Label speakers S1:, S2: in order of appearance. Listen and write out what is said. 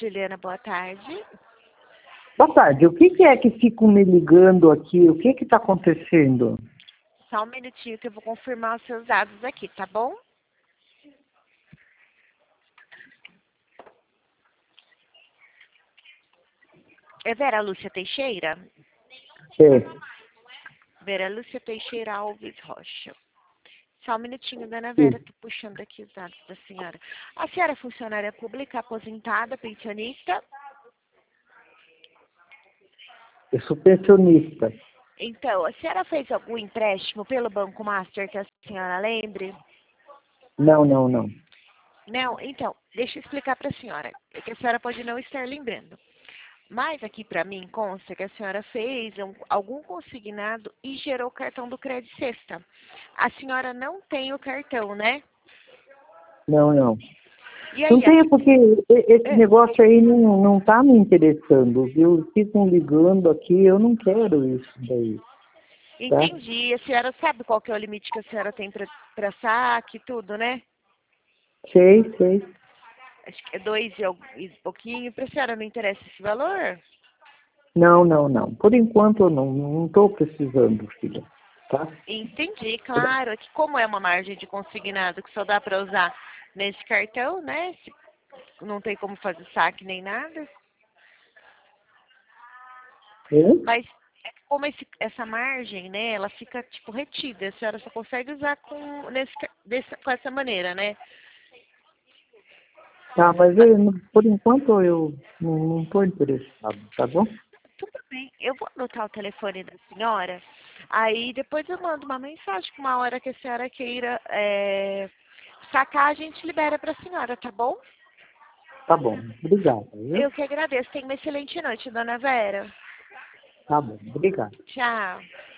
S1: Juliana, boa tarde.
S2: Boa tarde. O que é que ficam me ligando aqui? O que está acontecendo?
S1: Só um minutinho que eu vou confirmar os seus dados aqui, tá bom? É Vera Lúcia Teixeira?
S2: É.
S1: Vera Lúcia Teixeira Alves Rocha. Só um minutinho, dona Vera, tô puxando aqui os dados da senhora. A senhora é funcionária pública, aposentada, pensionista?
S2: Eu sou pensionista.
S1: Então, a senhora fez algum empréstimo pelo Banco Master que a senhora lembre?
S2: Não.
S1: Não? Então, deixa eu explicar para a senhora. É que a senhora pode não estar lembrando. Mas aqui para mim consta que a senhora fez algum consignado e gerou o cartão do Crédito Sexta. A senhora não tem o cartão, né?
S2: Não.
S1: E
S2: Não
S1: aí,
S2: tem, porque esse
S1: é,
S2: negócio aí não tá me interessando, viu? Ficam ligando aqui, eu não quero isso daí. Tá?
S1: entendi. A senhora sabe qual que é o limite que a senhora tem para saque e tudo, né?
S2: Sei.
S1: Acho que é 2 e pouquinho. Para a senhora não interessa esse valor?
S2: Não. Por enquanto eu não estou precisando, filha. Tá?
S1: Entendi, claro. É que como é uma margem de consignado que só dá para usar nesse cartão, né? Não tem como fazer saque nem nada.
S2: Hein?
S1: Mas como essa margem, né, ela fica tipo retida. A senhora só consegue usar com essa maneira, né?
S2: Tá, mas por enquanto eu não estou interessado, tá bom?
S1: Tudo bem. Eu vou anotar o telefone da senhora. Aí depois eu mando uma mensagem com uma hora que a senhora queira sacar, a gente libera para a senhora, tá bom?
S2: Tá bom, obrigado, viu?
S1: Eu que agradeço. Tenha uma excelente noite, dona Vera.
S2: Tá bom, obrigado.
S1: Tchau.